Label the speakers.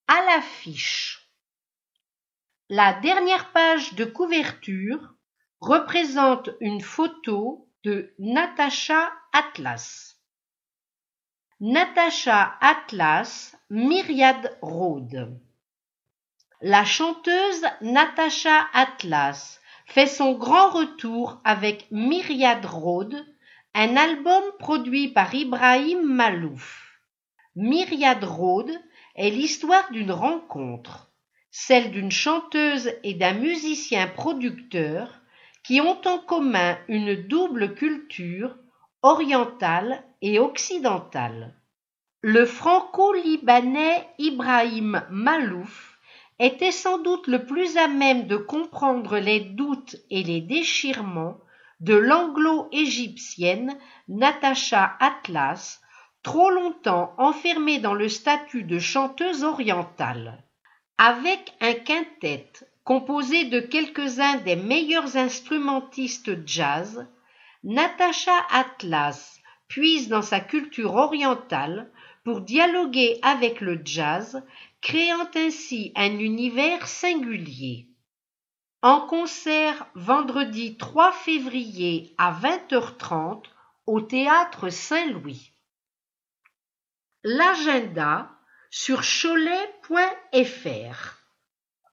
Speaker 1: À l'affiche. La dernière page de couverture représente une photo de Natasha Atlas. Natasha Atlas, Myriad Road. La chanteuse Natasha Atlas fait son grand retour avec Myriad Road, un album produit par Ibrahim Malouf. Myriad Road est l'histoire d'une rencontre, celle d'une chanteuse et d'un musicien producteur qui ont en commun une double culture orientale et occidentale. Le franco-libanais Ibrahim Malouf était sans doute le plus à même de comprendre les doutes et les déchirements de l'anglo-égyptienne Natasha Atlas, trop longtemps enfermée dans le statut de chanteuse orientale. Avec un quintet composé de quelques-uns des meilleurs instrumentistes jazz, Natasha Atlas puise dans sa culture orientale pour dialoguer avec le jazz, créant ainsi un univers singulier. En concert vendredi 3 février à 20h30 au Théâtre Saint-Louis. L'agenda sur cholet.fr